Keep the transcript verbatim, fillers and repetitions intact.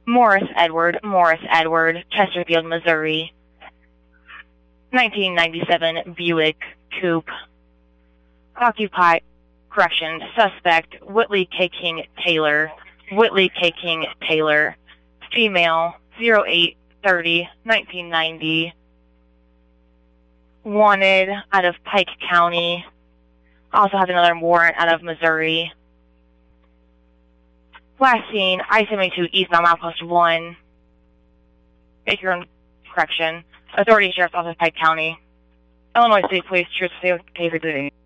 Morris Edward, Morris Edward, Chesterfield, Missouri. nineteen ninety-seven Buick Coupe. Occupy, correction, suspect, Whitley K. King Taylor, Whitley K. King Taylor, female, zero eight thirty, nineteen ninety. Wanted out of Pike County. Also have another warrant out of Missouri. Last seen, I seventy-two eastbound Milepost one. Make your own correction. Authority Sheriff's Office, Pike County. Illinois State Police, Truth State,